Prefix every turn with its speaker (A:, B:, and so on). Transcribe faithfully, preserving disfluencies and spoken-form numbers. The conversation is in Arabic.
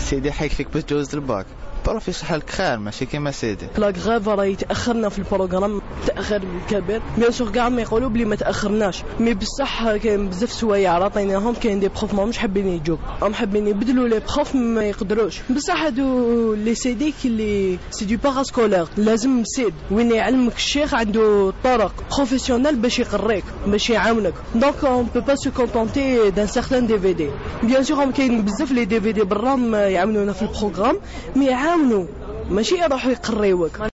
A: سيدي حيكفيك باش تجوز الباك، بروف يشرح لك خير ماشي كيما سيدي.
B: لا غاف راهي تاخرنا في البروغرام تاخر كبير، بيان سور كاع ما يقولوا بلي ما تاخرناش، مي بصح كاين بزاف سوايع عطيناهم، كاين دي بروف ما مش حابين يجوا، هم حابين يبدلوا لي بروف ما يقدروش. بصح هادو لي سيدي اللي سي دو باراسكولير لازم سيد وين يعلمك الشيخ عنده طرق بروفيسيونيل باش يقريك باش يعاونك. دونك اون بو با سو كونتونتي دان سيغتان دي في دي. بيان سور هم كاين بزاف لي دي في دي برا يعاونونا في البروغرام، مي يعاونوا ماشي يروحوا يقريوك.